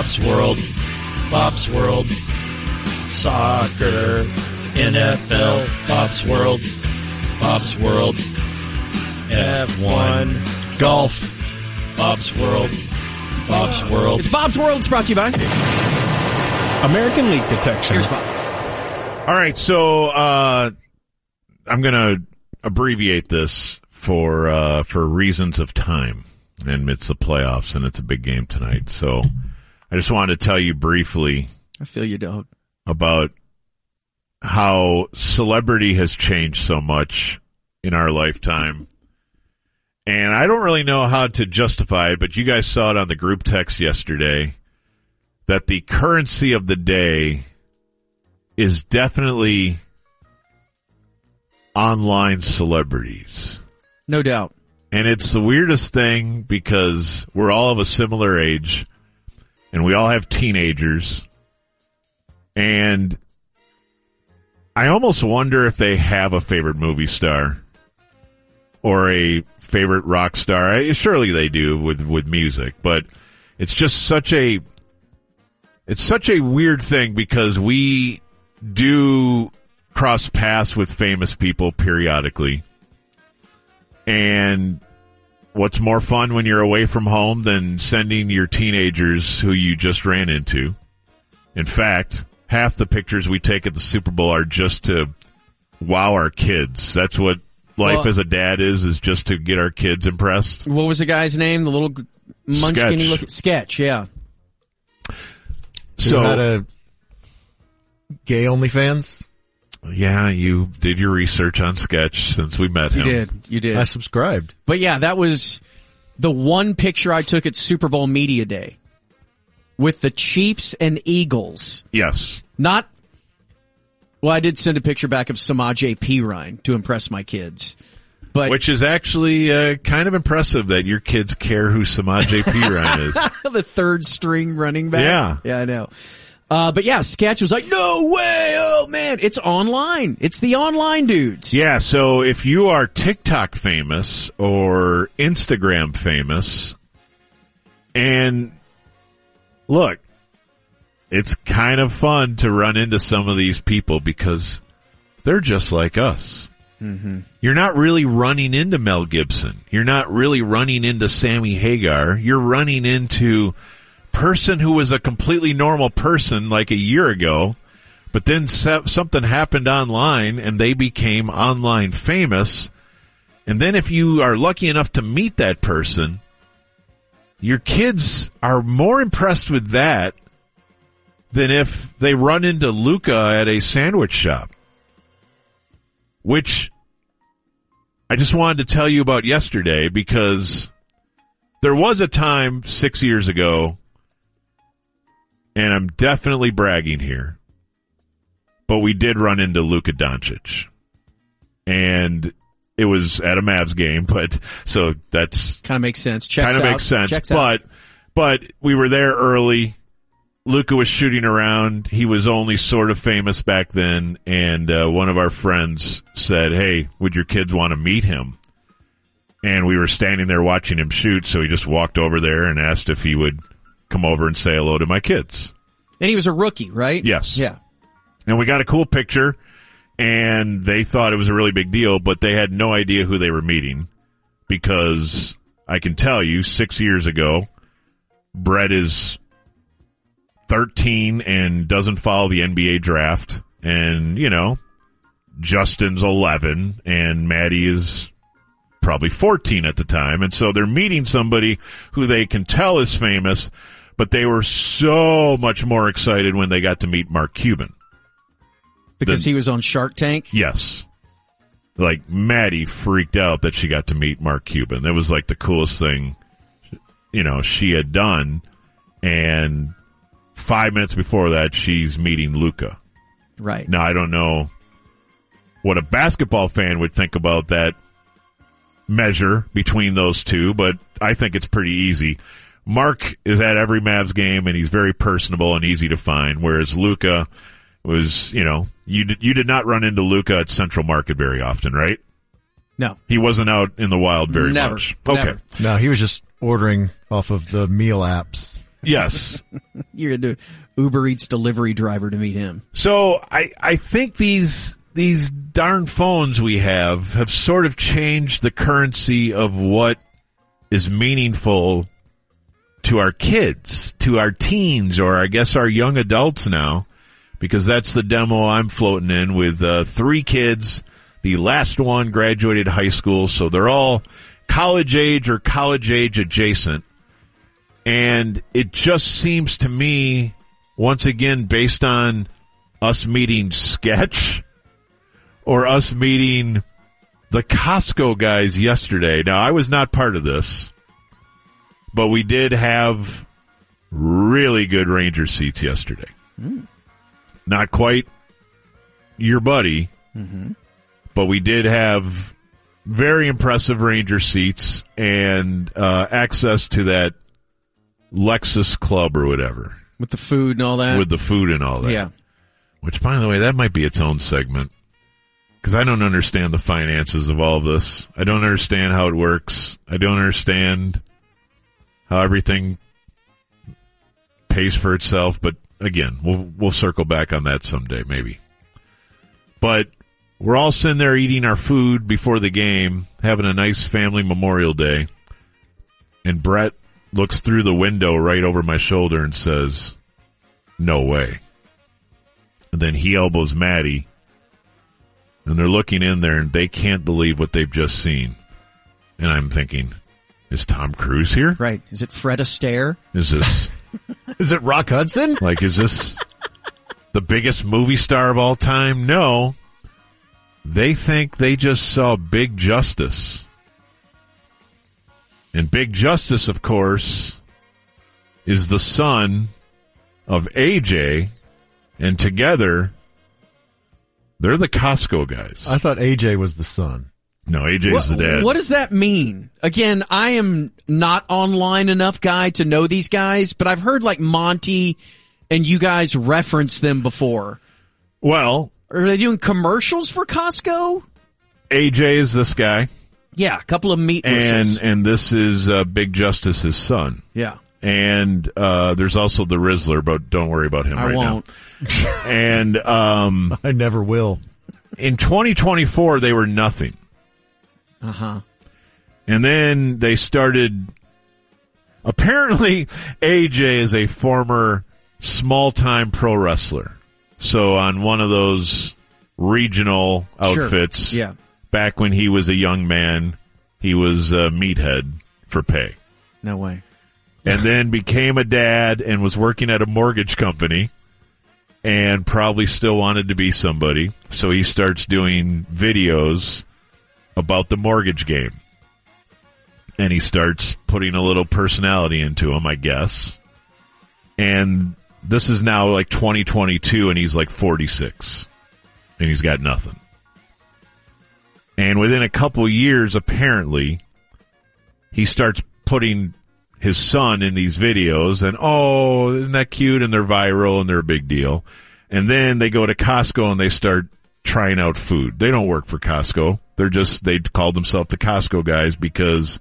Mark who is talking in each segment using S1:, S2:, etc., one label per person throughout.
S1: Bob's World. Bob's World. Soccer. NFL. Bob's World. Bob's World. F1.
S2: Golf.
S1: Bob's World. Bob's World.
S3: It's Bob's World. It's brought to you by
S4: American Leak Detection.
S3: Here's Bob.
S5: All right, so I'm going to abbreviate this for reasons of time, and it's the playoffs, and it's a big game tonight. So I just wanted to tell you briefly.
S3: I feel you, dog.
S5: About how celebrity has changed so much in our lifetime. And I don't really know how to justify it, but you guys saw it on the group text yesterday that the currency of the day is definitely online celebrities.
S3: No doubt.
S5: And it's the weirdest thing because we're all of a similar age and we all have teenagers. And I almost wonder if they have a favorite movie star or a favorite rock star. Surely they do with music, but it's just such a weird thing because we do cross paths with famous people periodically. And what's more fun when you're away from home than sending your teenagers who you just ran into? In fact, half the pictures we take at the Super Bowl are just to wow our kids. That's what life as a dad is just to get our kids impressed.
S3: What was the guy's name? The little munchkin-y looking Sketch, yeah.
S2: So had a gay OnlyFans?
S5: Yeah, you did your research on Sketch since we met him.
S3: You did.
S2: I subscribed.
S3: But yeah, that was the one picture I took at Super Bowl Media Day with the Chiefs and Eagles.
S5: Yes.
S3: Well, I did send a picture back of Samaj P. Ryan to impress my kids. But
S5: which is actually kind of impressive that your kids care who Samaj P. Ryan is.
S3: The third string running back.
S5: Yeah.
S3: Yeah, I know. But yeah, Sketch was like, no way, oh man, it's online. It's the online dudes.
S5: Yeah, so if you are TikTok famous or Instagram famous, and look, it's kind of fun to run into some of these people because they're just like us.
S3: Mm-hmm.
S5: You're not really running into Mel Gibson. You're not really running into Sammy Hagar. You're running into person who was a completely normal person like a year ago, but then something happened online and they became online famous. And then if you are lucky enough to meet that person, your kids are more impressed with that than if they run into Luca at a sandwich shop. Which I just wanted to tell you about yesterday because there was a time 6 years ago, and I'm definitely bragging here, but we did run into Luka Doncic. And it was at a Mavs game, but so that's
S3: kind of makes sense.
S5: Makes sense. But we were there early. Luka was shooting around. He was only sort of famous back then, and one of our friends said, "Hey, would your kids want to meet him?" And we were standing there watching him shoot, so he just walked over there and asked if he would come over and say hello to my kids.
S3: And he was a rookie, right?
S5: Yes.
S3: Yeah.
S5: And we got a cool picture, and they thought it was a really big deal, but they had no idea who they were meeting because I can tell you 6 years ago, Brett is 13 and doesn't follow the NBA draft, and, you know, Justin's 11, and Maddie is probably 14 at the time, and so they're meeting somebody who they can tell is famous, but they were so much more excited when they got to meet Mark Cuban.
S3: Because he was on Shark Tank?
S5: Yes. Like, Maddie freaked out that she got to meet Mark Cuban. That was like the coolest thing, you know, she had done, and 5 minutes before that, she's meeting Luka.
S3: Right.
S5: Now, I don't know what a basketball fan would think about that measure between those two, but I think it's pretty easy. Mark is at every Mavs game, and he's very personable and easy to find, whereas Luka was, you know, you did not run into Luka at Central Market very often, right?
S3: No.
S5: He wasn't out in the wild very much. Okay.
S3: Never.
S2: No, he was just ordering off of the meal apps.
S5: Yes.
S3: You're going to Uber Eats delivery driver to meet him.
S5: So I think these darn phones we have sort of changed the currency of what is meaningful to our kids, to our teens, or I guess our young adults now, because that's the demo I'm floating in with 3 kids. The last one graduated high school, so they're all college age or college age adjacent. And it just seems to me, once again, based on us meeting Sketch or us meeting the Costco guys yesterday. Now, I was not part of this, but we did have really good Ranger seats yesterday. Not quite your buddy, but we did have very impressive Ranger seats and access to that Lexus Club or whatever.
S3: With the food and all that?
S5: With the food and all that.
S3: Yeah.
S5: Which, by the way, that might be its own segment. Because I don't understand the finances of all this. I don't understand how it works. I don't understand how everything pays for itself. But again, we'll circle back on that someday, maybe. But we're all sitting there eating our food before the game, having a nice family Memorial Day. And Brett looks through the window right over my shoulder and says, "No way." And then he elbows Maddie. And they're looking in there and they can't believe what they've just seen. And I'm thinking, is Tom Cruise here?
S3: Right. Is it Fred Astaire?
S5: Is this...
S2: Is it Rock Hudson?
S5: Like, is this the biggest movie star of all time? No. They think they just saw Big Justice. And Big Justice, of course, is the son of AJ, and together, they're the Costco guys.
S2: I thought AJ was the son.
S5: No, AJ's the dad.
S3: What does that mean? Again, I am not online enough guy to know these guys, but I've heard like Monty and you guys reference them before.
S5: Well,
S3: Are they doing commercials for Costco?
S5: AJ is this guy.
S3: Yeah, a couple of meat whistles.
S5: And this is Big Justice's son.
S3: Yeah.
S5: And there's also the Rizzler, but don't worry about him
S3: I won't.
S5: now. And
S2: I never will.
S5: in 2024, they were nothing.
S3: Uh-huh.
S5: And then they started... Apparently, AJ is a former small-time pro wrestler. So on one of those regional outfits,
S3: Sure. Yeah.
S5: back when he was a young man, he was a meathead for pay.
S3: No way.
S5: And then became a dad and was working at a mortgage company and probably still wanted to be somebody. So he starts doing videos about the mortgage game. And he starts putting a little personality into him, I guess. And this is now like 2022 and he's like 46. And he's got nothing. And within a couple years, apparently, he starts putting his son in these videos and, oh, isn't that cute? And they're viral and they're a big deal. And then they go to Costco and they start trying out food. They don't work for Costco. They called themselves the Costco guys because,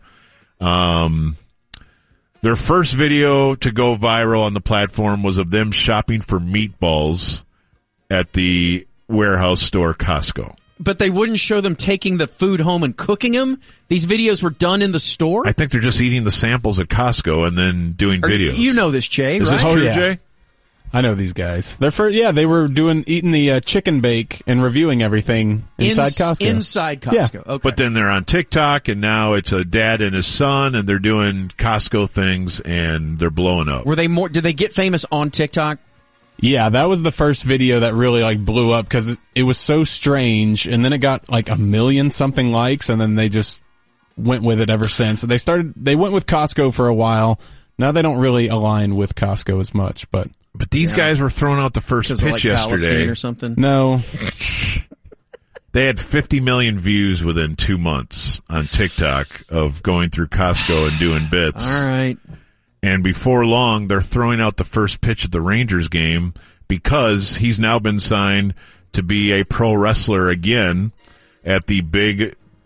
S5: their first video to go viral on the platform was of them shopping for meatballs at the warehouse store Costco.
S3: But they wouldn't show them taking the food home and cooking them? These videos were done in the store?
S5: I think they're just eating the samples at Costco and then doing videos.
S3: You know this, Jay,
S5: Is
S3: right?
S5: this true,
S4: yeah.
S5: Jay?
S4: I know these guys. They were eating the chicken bake and reviewing everything inside Costco.
S3: Inside Costco.
S4: Yeah.
S3: Okay.
S5: But then they're on TikTok, and now it's a dad and his son, and they're doing Costco things, and they're blowing up.
S3: Did they get famous on TikTok?
S4: Yeah, that was the first video that really blew up because it was so strange, and then it got 1 million something likes, and then they just went with it ever since. So they went with Costco for a while. Now they don't really align with Costco as much, but
S5: These guys were throwing out the first
S3: Because of
S5: pitch
S3: Palestine
S5: yesterday.
S3: or something?
S4: no.
S5: They had 50 million views within 2 months on TikTok of going through Costco and doing bits.
S3: All right.
S5: And before long, they're throwing out the first pitch at the Rangers game because he's now been signed to be a pro wrestler again at the big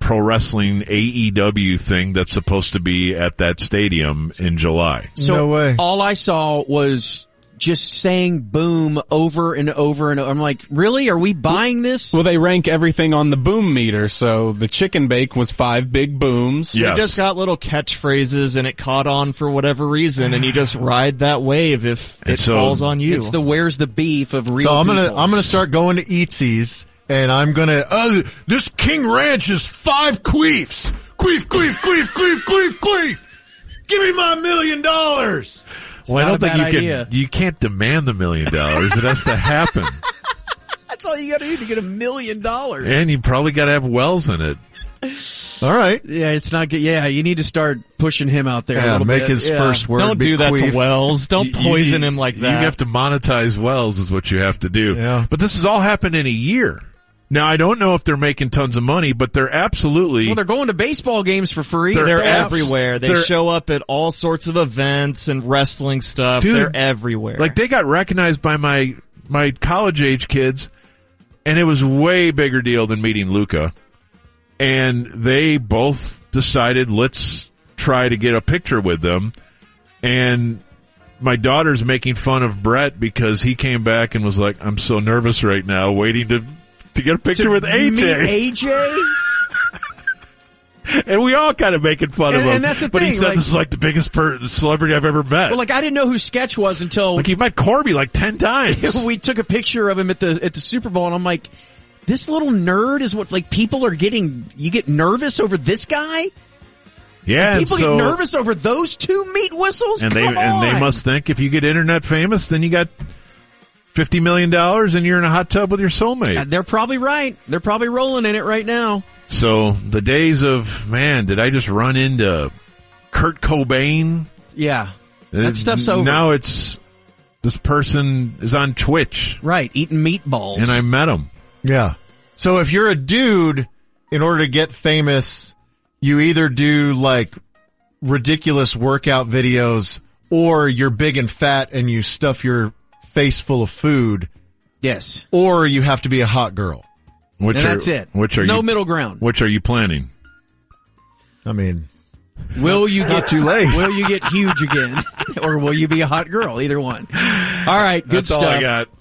S5: pro wrestling AEW thing that's supposed to be at that stadium in July.
S3: So
S2: No way.
S3: all I saw was just saying boom over and over and over. I'm like, really? Are we buying this?
S4: Well, they rank everything on the boom meter, so the chicken bake was 5 big booms.
S5: Yeah.
S6: They just got little catchphrases and it caught on for whatever reason, and you just ride that wave if
S5: And
S6: it
S5: so
S6: falls on you.
S3: It's the where's the beef of real
S2: So I'm
S3: people.
S2: gonna start going to Eatsy's, and I'm gonna. This King Ranch is 5 queefs. Queef, queef, queef, queef, queef, queef. Give me my $1 million.
S5: Well, I
S3: not
S5: don't
S3: a
S5: think
S3: bad
S5: you
S3: idea.
S5: you can't demand the $1 million. It has to happen.
S3: That's all you got to do to get $1 million.
S5: And you probably got to have wells in it.
S2: All right.
S3: Yeah, it's not good. Yeah, you need to start pushing him out there. a
S2: Yeah,
S3: little
S2: make
S3: bit.
S2: his
S3: Yeah.
S2: first word.
S6: Don't
S2: be
S6: do that
S2: queef.
S6: to Wells. Don't poison him like that.
S5: You have to monetize wells is what you have to do.
S2: Yeah.
S5: But this has all happened in a year. Now, I don't know if they're making tons of money, but they're absolutely...
S3: Well, they're going to baseball games for free.
S6: They're
S5: abs-
S6: everywhere. They
S5: they're-
S6: show up at all sorts of events and wrestling stuff.
S5: Dude,
S6: they're everywhere.
S5: Like, they got recognized by my college-age kids, and it was a way bigger deal than meeting Luca. And they both decided, let's try to get a picture with them. And my daughter's making fun of Brett because he came back and was like, I'm so nervous right now, waiting to get a picture with AJ.
S3: Meet AJ?
S5: And we all kind of making fun of him.
S3: And that's the
S5: but he
S3: thing,
S5: said
S3: like-
S5: this is like the biggest celebrity I've ever met.
S3: Well, like, I didn't know who Sketch was until
S5: Like, he met Corby like 10 times.
S3: we took a picture of him at the Super Bowl, and I'm like, this little nerd is what, like, people are getting, you get nervous over this guy?
S5: Yeah, and
S3: People
S5: so,
S3: get nervous over those two meat whistles?
S5: and
S3: Come
S5: they
S3: on.
S5: must think if you get internet famous, then you got $50 million and you're in a hot tub with your soulmate.
S3: They're probably right. They're probably rolling in it right now.
S5: So the days of, man, did I just run into Kurt Cobain?
S3: Yeah. That stuff's over.
S5: Now it's, this person is on Twitch
S3: Right, eating meatballs.
S5: and I met him.
S2: Yeah. So if you're a dude, in order to get famous, you either do like ridiculous workout videos, or you're big and fat and you stuff your face full of food,
S3: Yes.
S2: or you have to be a hot girl.
S5: Which
S3: And
S5: are,
S3: that's it.
S5: Which are
S3: no
S5: you,
S3: middle ground.
S5: Which are you planning?
S2: I mean,
S3: Will you
S2: not
S3: get
S2: too late.
S3: Will you get huge again, or will you be a hot girl? Either one. All right, good
S5: That's
S3: stuff.
S5: all I got.